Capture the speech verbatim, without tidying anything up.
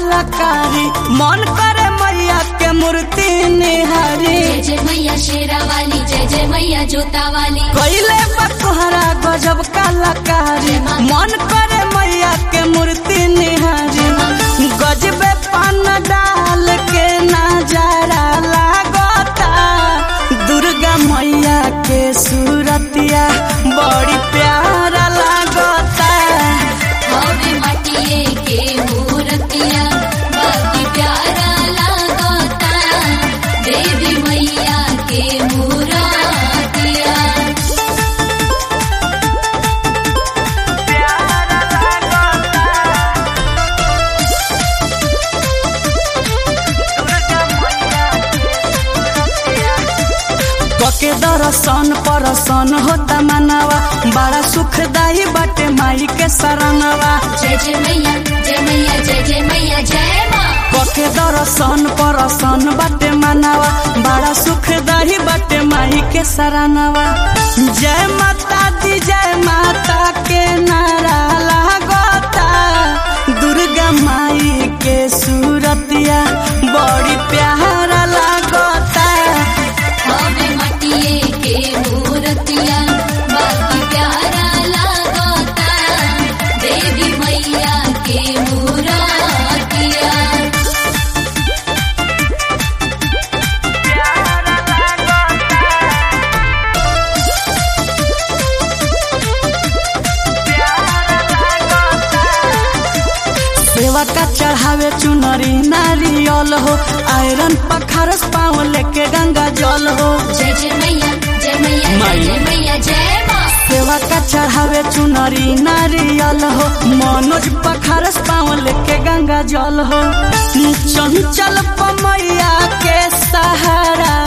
कलाकारी मन करे मैया के मूर्ति निहारी। जय जय मैया शेरा वाली, जय जय मैया जोता वाली। कैले बकोहरा गजब कलाकारी मन करे मैया के मूर्ति निहारी। गजबे पान डाल के नजारा लागता दुर्गा मैया के सूरतिया बड़ी प्यारा लागता। हवे माटिए के मूर्तिया बड़ी प्यारा लागता देवी मैया के मूर्तिया। के दर्शन परसन होता मनवा बड़ा सुखदाई बाटे माई के शरणवा। जय जय मैया जय मैया जय जय मैया जय माँ। के दर्शन परसन बाटे मनवा बड़ा सुखदाई बाटे माई के शरणवा। जय माता दी जय माता के नारा लागता दुर्गा माई के सूरतिया बड़ी प्यारा लागता। हवे माटिए के मूर्तिया बड़ी प्यारा लागता देवी मैया के मूर्तिया। सेवा का चढ़ावे चुनरी नारियल हो आयरन पखारस पाँव लेके गंगा जल हो। जय जय मैया जय मैया जय मैया जय माँ। सेवा का चढ़ावे चुनरी नारियल हो मनोज पखारस पाँव लेके गंगा जल हो। चंचल मैया के सहारा